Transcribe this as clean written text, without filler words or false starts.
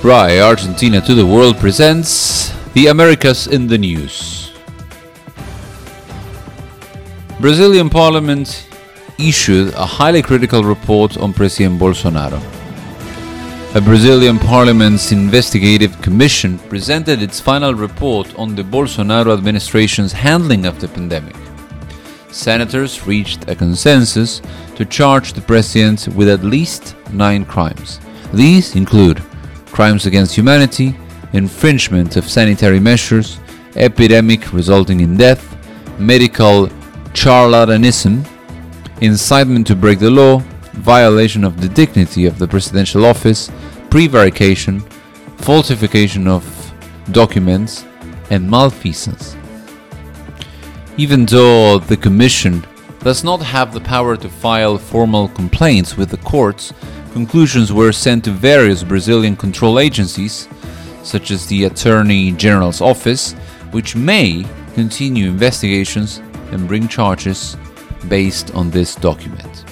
RAI Argentina to the World presents The Americas in the News. Brazilian Parliament issued a highly critical report on President Bolsonaro. A Brazilian Parliament's investigative commission presented its final report on the Bolsonaro administration's handling of the pandemic. Senators reached a consensus to charge the president with at least 9 crimes. These include crimes against humanity, infringement of sanitary measures, epidemic resulting in death, medical charlatanism, incitement to break the law, violation of the dignity of the presidential office, prevarication, falsification of documents, and malfeasance. Even though the Commission does not have the power to file formal complaints with the courts, conclusions were sent to various Brazilian control agencies, such as the Attorney General's Office, which may continue investigations and bring charges based on this document.